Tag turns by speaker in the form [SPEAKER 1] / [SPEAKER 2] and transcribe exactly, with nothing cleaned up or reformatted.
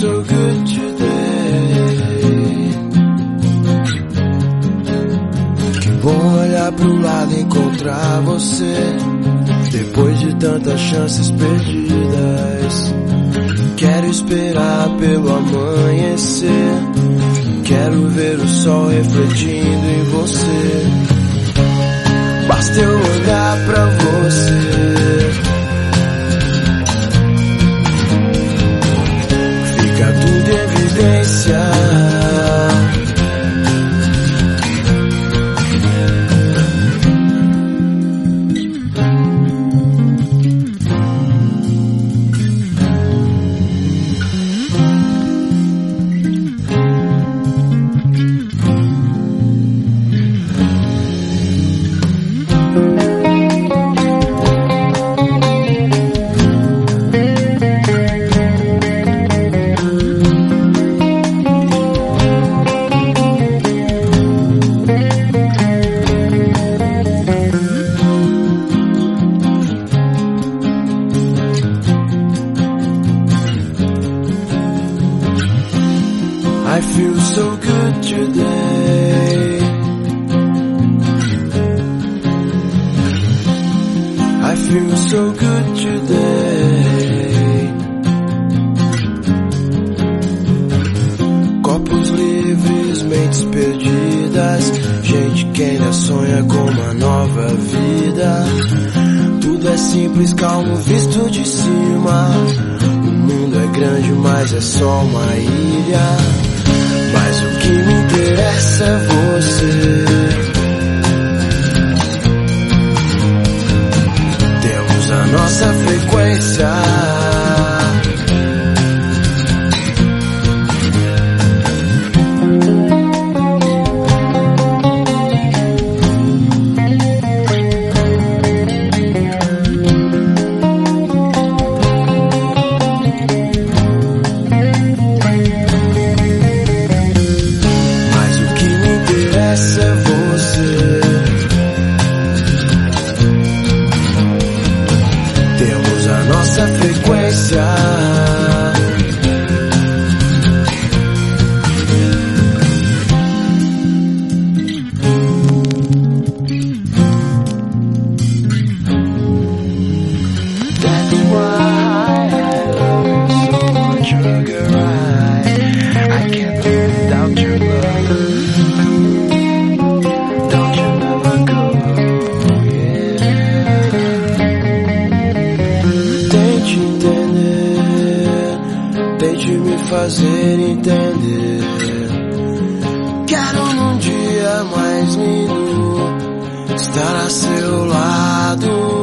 [SPEAKER 1] so good today. Que bom olhar pro lado e encontrar você, depois de tantas chances perdidas. Quero esperar pelo amanhecer, quero ver o sol refletindo em você. Basta eu olhar pra você, fica tudo em evidência. I feel so good today. I feel so good today. Copos livres, mentes perdidas, gente que ainda sonha com uma nova vida. Tudo é simples, calmo, visto de cima. O mundo é grande, mas é só uma ilha. Mas o que me interessa é você. Temos a nossa frequência. Nossa frequência. That's why I love you so much, sugar. I, I can't live without your love. Don't you never go, yeah. Tente entender, tente me fazer entender. Quero num dia mais lindo estar a seu lado.